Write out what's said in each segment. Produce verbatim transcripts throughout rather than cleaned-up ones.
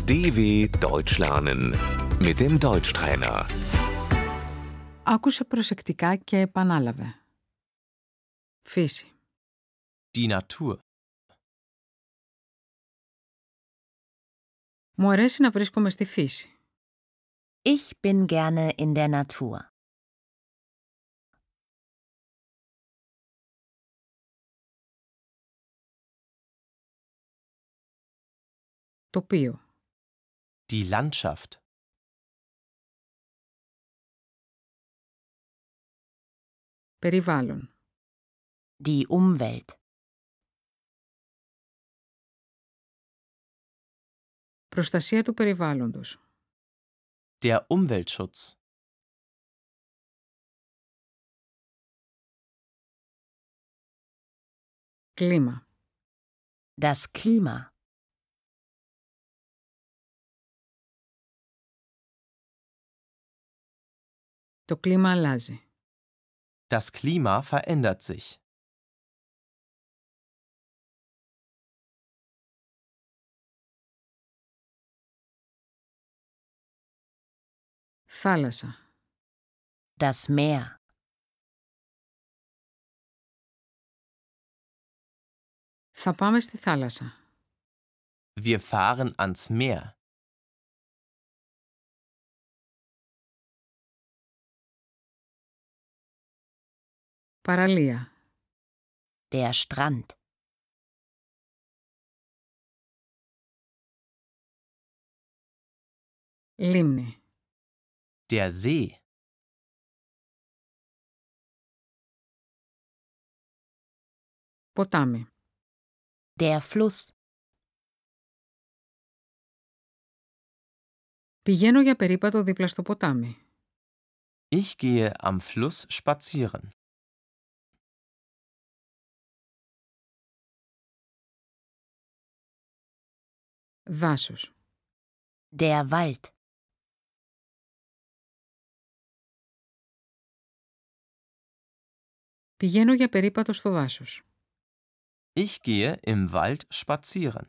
D W Deutsch lernen mit dem Deutschtrainer. Άκουσε προσεκτικά και επανάλαβε. Φύση. Die Natur. Μου αρέσει να βρίσκομαι στη φύση. Ich bin gerne in der Natur. Τοπίο. Die Landschaft. Περιβάλλον. Die Umwelt. Προστασία του περιβάλλοντος. Der Umweltschutz. Κλίμα. Das Klima. Το κλίμα αλλάζει. Das Klima verändert sich. Θάλασσα. Das Meer. Θα πάμε στη θάλασσα. Wir fahren ans Meer. Παραλία. Der Strand. Λίμνη. Der See. Ποτάμι. Der Fluss. Πηγαίνω για περίπατο δίπλα στο ποτάμι. Ich gehe am Fluss spazieren. Δάσος. Der Wald. Πηγαίνω για περίπατο στο δάσος. Ich gehe im Wald spazieren.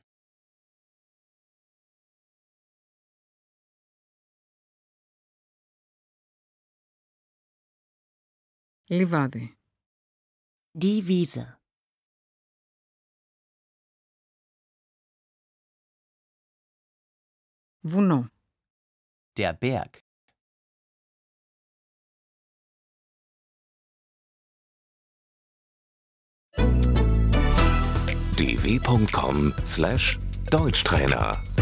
Λιβάδι. Die Wiese. Βουνό. Der Berg. d w punkt com slash Deutschtrainer